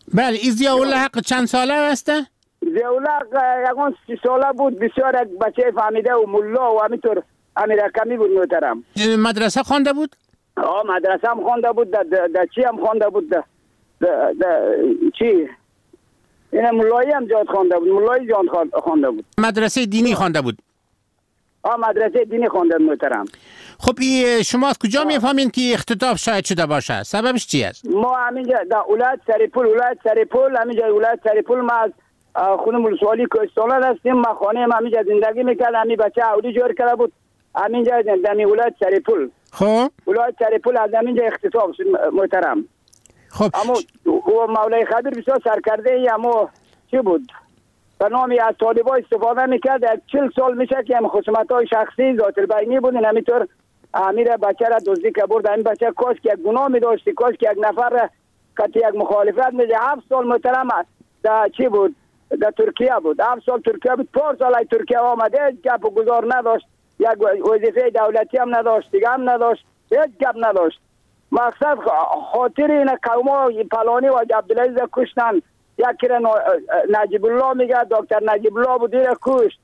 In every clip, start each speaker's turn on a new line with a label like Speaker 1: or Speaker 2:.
Speaker 1: بله. ضیاءالله حق چند ساله هسته؟
Speaker 2: ضیاءالله یکان 30 ساله بود. بسیار یک بچه فهمیده و ملا و همینطور امیر رقمی بود محترم.
Speaker 1: مدرسه خوانده بود؟
Speaker 2: مدرسه هم خوانده بود. در چی هم خوانده بود؟ چی؟ این ملایی هم جاد خوانده بود. ملایی جان خوانده بود.
Speaker 1: مدرسه دینی خوانده بود؟
Speaker 2: مدرسه دینی خوانده محترم.
Speaker 1: خب شما از کجا میفهمین که اختطاف شاید شده باشه؟ سببش چی است؟
Speaker 2: ما همینجا در ولایت سرپل همینجا ولایت سرپل ما از خونه ولسوالی کوهستان هستیم. ما خانه ما همینجا زندگی میکردم. همین بچه اولی جور کرده بود همینجا در ولایت سرپل.
Speaker 1: خب
Speaker 2: ولایت سرپل از همینجا اختطاف شد محترم.
Speaker 1: خب
Speaker 2: اما مولای خبیر بسیار سرکرده ای. اما چی بود؟ به نامی از طالبا استفاده میکرد. 40 سال میشه که هم خصومت‌های شخصی ذات البینی بود. همینطور امیر بچه را دزدی که برد. این بچه کاش که یک گناه می‌داشت، کاش که یک نفر که یک مخالفت میده. 7 سال محترم در چی بود؟ در ترکیه بود. 7 سال ترکیه بود. 4 سال ترکیه آمده. گپ و گزار نداشت. یک وظیفه دولتی هم نداشت، دیگه هم نداشت، هیچ گپ نداشت. مقصد خاطر این قوما پلانی و عبدالعزیز کشتن. یکی را نجیب الله میگه، دکتر نجیب الله بود دیره کشت.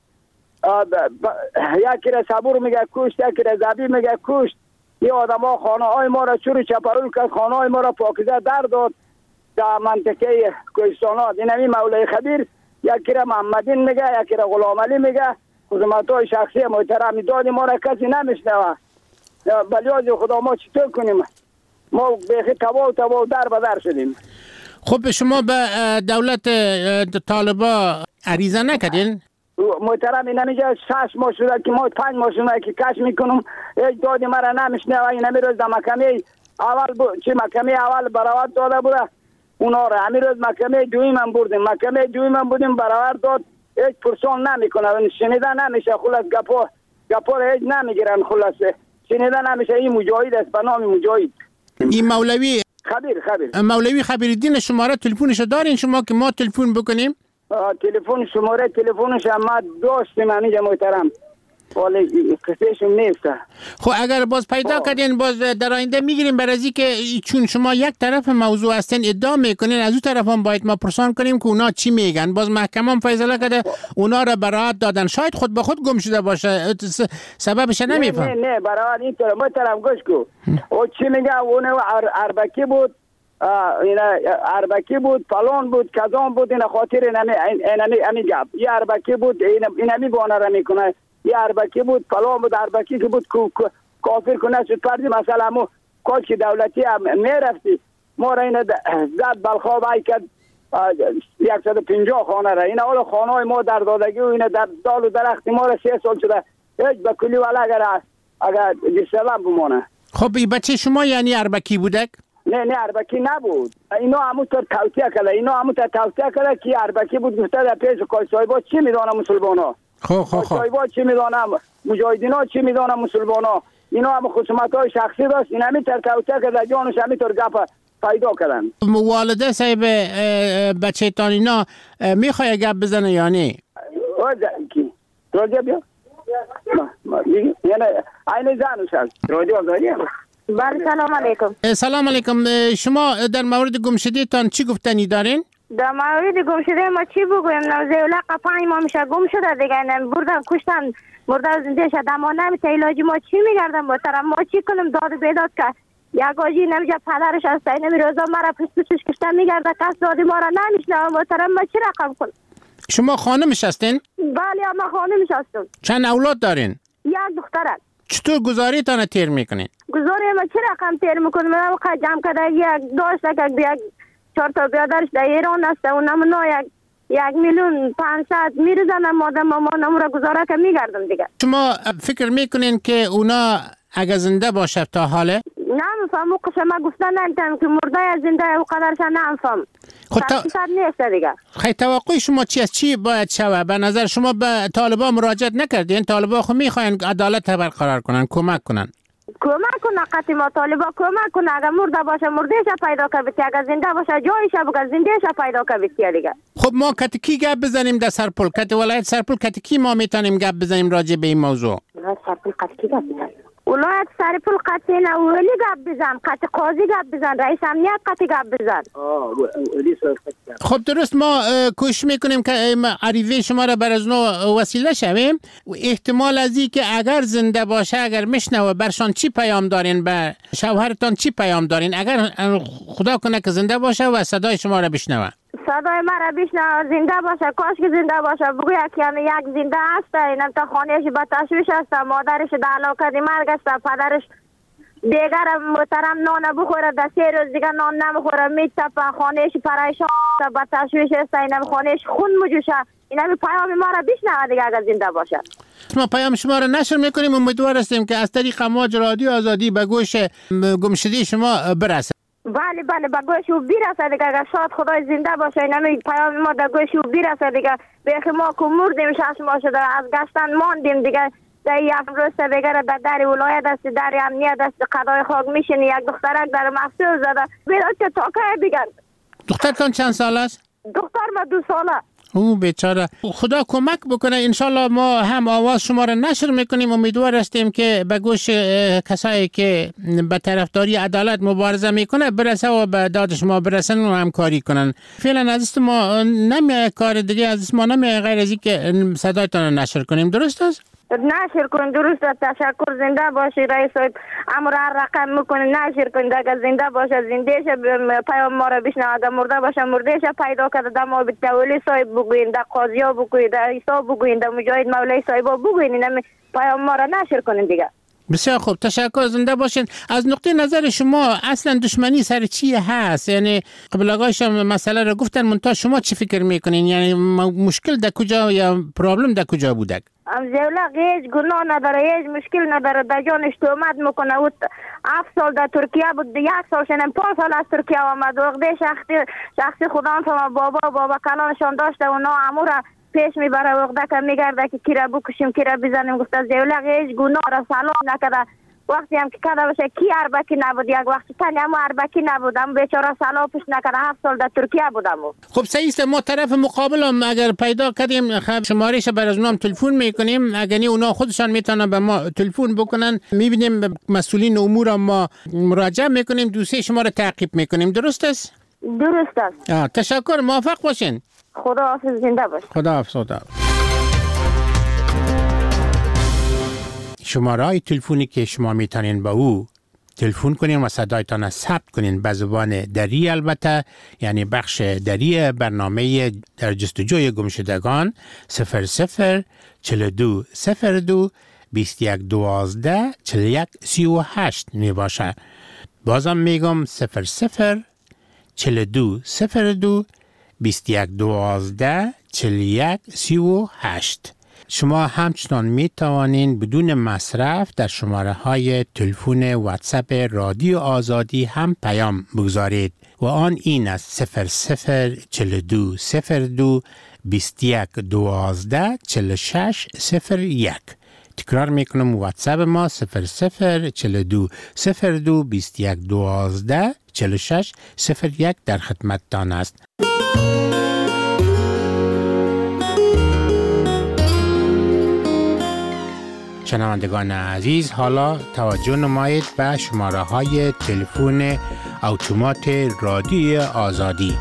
Speaker 2: یکی را صبور میگه کشت، یکی را زبی میگه کشت. این آدم ها خانه های ما را چوری چپرول کرد، خانه های ما را پاکیزه در داد در منطقه کوهستانات. این همین مولای خبیر یکی را محمدین میگه، یکی را غلام علی میگه. خدمت های شخصی محترم داد ما را کسی نمیشنوه. بلیاز خدا ما چطور کنیم؟ ما بیخی تبا در بدر شدیم.
Speaker 1: خب شما به دولت طالبا عریضه نکردین؟
Speaker 2: محترم این همینجا 6 ماه شده که ما 5 ماه شده که کش میکنم هیچ دادی مرا نمیشنوه. این همین روز در محکمه اول محکمه اول براوت داده بوده اونا را. همین روز محکمه دویم هم بودیم براوت داد. هیچ پرسان نمیکنه، شنیده نمیشه. خلاص گپا را هیچ نمیگیرن. خلاصه شنیده نمیشه. این مجاهد است به نام مجاهد.
Speaker 1: این مولوی
Speaker 2: خبیر
Speaker 1: مولوی خبیرالدین شماره تلفنش دارین شما که ما تلفن بکنیم؟
Speaker 2: شماره تلفنش ما داشتیم همینجا محترم، ولی کسیشون نیست.
Speaker 1: خب اگر باز پیدا کردین باز در آینده میگیریم. برای که چون شما یک طرف موضوع هستین ادعا میکنین، از اون طرف هم باید ما پرسان کنیم که اونا چی میگن. باز محکمه هم فیصله کرده اونا را براعت دادن. شاید خود به خود گم شده باشه، سببش نمیفهم.
Speaker 2: نه براعت اینطور محترم گوش کو. او چی میگه؟ اون اربکی بود، اربکی بود، فلان بود، کذان بود. این خاطر اینمی گپ. یه اربکی بود، اینمی بانه را میکنه. یه اربکی بود، فلان بود. اربکی که بود کافر کنه شد پردی. مثلا مو کاش که دولتی هم میرفتی ما را این زد بلخواب های کرد 150 خانه را. این اول خانه های ما در دادگی و این در دال و درخت ما را 3 سال شده هیچ به کلی ولی اگر دیسلام بمانه.
Speaker 1: خب این بچه شما یعنی اربکی بودک؟
Speaker 2: نه اربکی نبود. اینا همونطور توصیه کرده که اربکی بود. گفته در پیش قایصایبا چی میدانه مسلمان ها. قایصایبا چی میدانه، مجاهدین ها چی میدانه مسلمان ها. اینا هم خصومت های شخصی داشت. این همینطور توصیه کرده جانش همینطور گپ پیدا کردن.
Speaker 1: والده صاحب بچه تان اینا میخواه گپ بزنه یا نه؟
Speaker 2: راجع بیا یعنی این زنش هست راجع داریم.
Speaker 3: بله سلام علیکم.
Speaker 1: سلام علیکم. شما در مورد گمشده تان چی گفتنی دارین؟
Speaker 3: در مورد گمشده ما چی بگویم؟ ضیاءالله 5 ماه میشه گم شده دیگه. بردن کشتن مرده زنده شد. اما نمیشه علاج ما چی میگردن محترم؟ ما چی کنیم؟ داد بیداد که یک آجی نمیشه پدرش هست. این روزا مرا پشتش کشتن میگرده. کس دادی ما را نمیشنه محترم. ما چی رقم کنیم؟
Speaker 1: شما خانمش هستین؟
Speaker 3: بله ما خانمش هستم.
Speaker 1: چند اولاد دارین؟
Speaker 3: یک دختر.
Speaker 1: چطور گزاری تانه تیر میکنین؟
Speaker 3: گزاری ما چی رقم تیر میکنیم؟ من وقت جمع کرده یک داشت که 4 تا بیادرش در ایران هست. اونم نو 1,500,000 میرزنم مادم ما نمورا گزاره که میگردم دیگه. شما
Speaker 1: فکر میکنین که اونا اگه زنده باشه تا حاله؟
Speaker 3: نمیفهم. شما گفتن نمیتونم که مرده یا زنده او قدرش نمیفهم. خود نیست دیگه.
Speaker 1: خیلی توقع شما چی است؟ چی باید شوه؟ به نظر شما به طالبا مراجعت نکردین؟ طالبا خود میخواین عدالت برقرار کنن، کمک کنن.
Speaker 3: کمک کنه قطعی ما طالبا کمک کنه. اگر مرده باشه مردهش پیدا کنه، اگر زنده باشه جایش بگه زندهش پیدا کنه دیگه.
Speaker 1: خب ما کتکی گپ بزنیم در سرپل، ولایت سرپل کتکی ما میتونیم گپ بزنیم راجع به این موضوع.
Speaker 3: سرپل کتکی گپ بزنیم. ولایت سرپل قطعی نه ولی گپ بزن، قطع قاضی گپ بزن، رئیس امنیت قطع گپ بزن.
Speaker 1: خب درست، ما کوشش میکنیم که عریضه شما را بر از نو وسیله شویم. احتمال از این که اگر زنده باشه، اگر میشنوه، برشان چی پیام دارین؟ به شوهرتان چی پیام دارین اگر خدا کنه که زنده باشه و صدای شما را بشنوه؟
Speaker 3: صدای مرا بشنوه، زنده باشه، کاش که زنده باشه. بگوید که یک زنده هست، اینم تا خانهش به تشویش هست، مادرش در علاقه مرگ است، پدرش دیگر محترم نان بخوره، در 3 روز دیگر نان نمیخوره، میتپه، خانهش پریشان است، به تشویش است، اینم خانهش خون مجوشه. اینم پیام ما را بشنوه دیگه اگر زنده باشه.
Speaker 1: ما پیام شما را نشر میکنیم، امیدوار هستیم که از طریق امواج رادیو آزادی به گوش گمشده شما برسه.
Speaker 3: بله به گوش او برسه دیگه. اگر شاید خدای زنده باشه، اینم پیام ما در گوش او برسه دیگه. بیخی ما که مردیم 6 ماه شده، از گشتن ماندیم دیگه. در یک روز دیگر در ولایت است، در امنیت است، قضای خاک میشینی، یک دخترک در محصول زده، بیداد که تاکه بگن.
Speaker 1: دخترتان چند سال است؟
Speaker 3: دختر ما 2 ساله.
Speaker 1: او بیچاره. خدا کمک بکنه. انشالله ما هم آواز شما را نشر میکنیم. امیدوار هستیم که به گوش کسایی که به طرفداری عدالت مبارزه میکنه برسه و به داد شما برسن و همکاری کنن. فعلا از ما نمیه کار دیگه، از ما نمیه غیر از اینکه صدایتان را نشر کنیم. درست است؟
Speaker 3: نشر کن. درست است. تشکر. زنده باشی رئیس صاحب. امر رقم میکنه نشر کن. اگر زنده باشه زنده شه، پیام ما را بشنوه. اگر مرده باشه مرده شه. پیدا کرده در ما به تولی صاحب بگوین، در قاضی ها بگوین، در عیسی بگوین، در مجاهد مولای صاحب ها بگوین. اینم پیام ما را نشر کنین دیگه.
Speaker 1: بسیار خوب، تشکر. زنده باشین. از نقطه نظر شما اصلا دشمنی سر چی هست؟ یعنی قبل آقایش مسئله رو گفتن، منتها شما چی فکر میکنین؟ یعنی مشکل در کجا یا پرابلم در کجا بوده؟
Speaker 3: زولق هیچ گناه نداره، هیچ مشکل نداره، در جانش تهمت میکنه. او 7 سال در ترکیه بود، 1 سال شنم 5 سال از ترکیه آمد. وقتی شخصی خدا هم بابا کلانشان داشته، اونا امورا پیش میبره. وقتی که میگرده که کی را بکشیم کی را بزنیم، گفته زولق هیچ گناه را سلام نکرده. وقتی هم که کده باشه کی اربکی نبود، یک وقتی تنی هم اربکی نبود، هم بیچاره سلام پیش نکرده. 7 سال در ترکیه بودم.
Speaker 1: خب صحیح است. ما طرف مقابل هم اگر پیدا کردیم شمارهش بر از اونام تلفن میکنیم. اگر نه اونا خودشان میتونن به ما تلفن بکنن، میبینیم مسئولین امور ما مراجعه میکنیم، دوسیه شما رو تعقیب میکنیم. درست است؟
Speaker 3: درست است.
Speaker 1: تشکر. موفق باشین.
Speaker 3: خدا حافظ. زنده باش.
Speaker 1: خدا حافظ. شماره تلفنی که شما میتونین با او تلفن کنین و صدایتان ثبت کنین به زبان دری، البته یعنی بخش دری برنامه در جستجوی گمشدگان 00 42 02 21 12 41 38 می باشه. بازم میگم 00 42 02 21 12 41 38. شما همچنان می توانین بدون مصرف در شماره های تلفن واتساپ رادیو آزادی هم پیام بگذارید و آن این است: 00 42 02 21 12 46 01. تکرار میکنم، واتساپ ما 00 42 02 21 12 46 01 در خدمتتان است. شنوندگان عزیز، حالا توجه نمایید به شماره های تلفن اتومات رادیو آزادی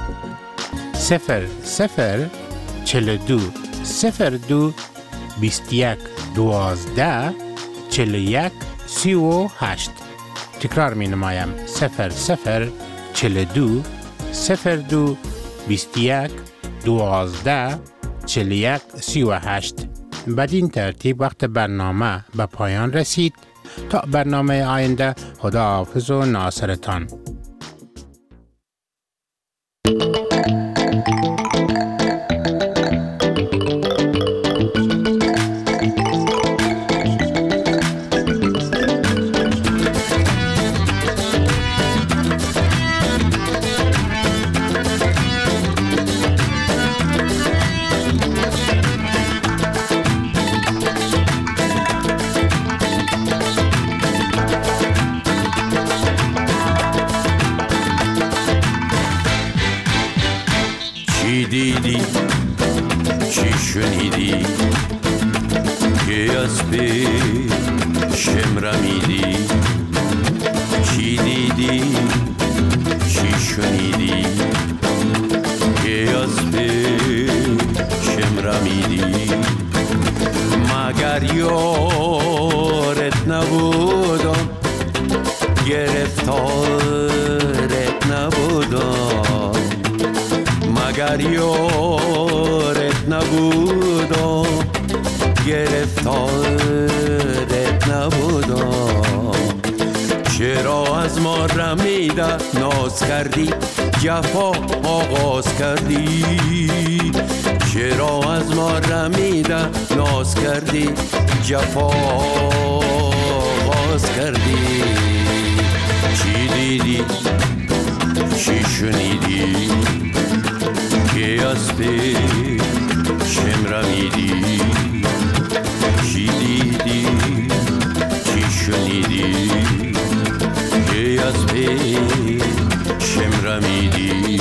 Speaker 1: 00 42 02 21 12 41 38. تکرار می نمایم: 00 42 02 21 12 41 38. بدین ترتیب وقت برنامه به پایان رسید. تا برنامه آینده، خدا حافظ و ناصرتان.
Speaker 4: دیدی چی شنیدی که از پیش شمرمیدی چی دیدی چی شنیدی که از شمرمیدی مگر یارت نبودم گرفتارت نبودم مگر یارت نبودم گرفتارت نبودم چرا از ما رمیده ناز کردی جفا آغاز کردی چرا از ما رمیده ناز کردی جفا آغاز کردی چی دیدی چی شنیدی که از پی شمرمیدی چی دیدی چی شنیدی که از پی شمرمیدی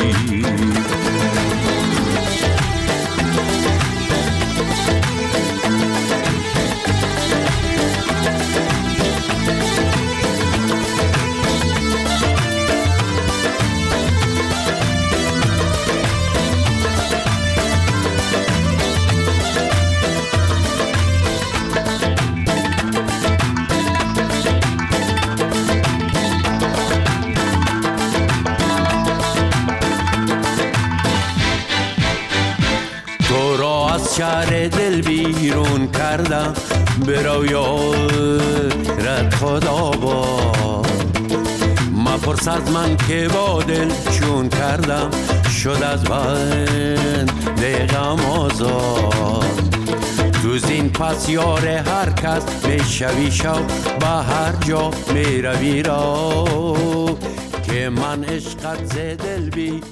Speaker 4: شهر دل بیرون کردم برو یارت خدا با مپرس از من که با دل چون کردم شد از بند غم آزاد تو زین پس یار هر کس میشوی شو به هر جا میروی را که من عشقت ز دل بی